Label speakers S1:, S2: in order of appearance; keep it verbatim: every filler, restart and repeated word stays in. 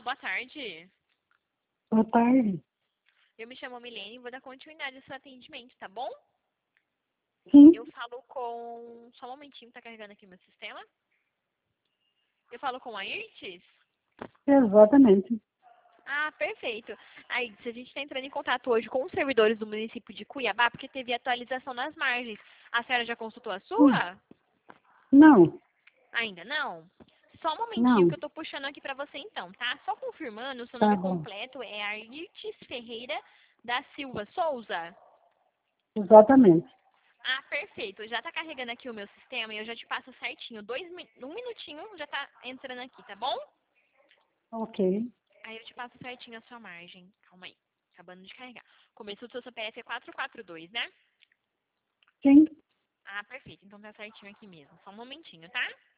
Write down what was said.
S1: boa tarde.
S2: Boa tarde.
S1: Eu me chamo Milene e vou dar continuidade ao seu atendimento, tá bom?
S2: Sim,
S1: Eu falo com... Só um momentinho, tá carregando aqui o meu sistema. Eu falo com a Irtes?
S2: exatamente.
S1: Ah, perfeito. Aí, se a gente está entrando em contato hoje com os servidores do município de Cuiabá, porque teve atualização nas margens. A senhora já consultou a
S2: Hum,
S1: sua?
S2: Não,
S1: Ainda não? Só um momentinho
S2: não,
S1: que eu tô puxando aqui pra você então, tá? Só confirmando, o seu
S2: tá
S1: nome
S2: bom.
S1: completo é Airtes Ferreira da Silva Souza?
S2: Exatamente.
S1: Ah, perfeito. Já tá carregando aqui o meu sistema e eu já te passo certinho. Dois, mi- um minutinho já tá entrando aqui, tá bom?
S2: Ok.
S1: Aí eu te passo certinho a sua margem. Calma aí. Acabando de carregar. Começo do seu C P F é quatro quatro dois, né?
S2: Sim,
S1: Ah, perfeito. Então tá certinho aqui mesmo. Só um momentinho, tá?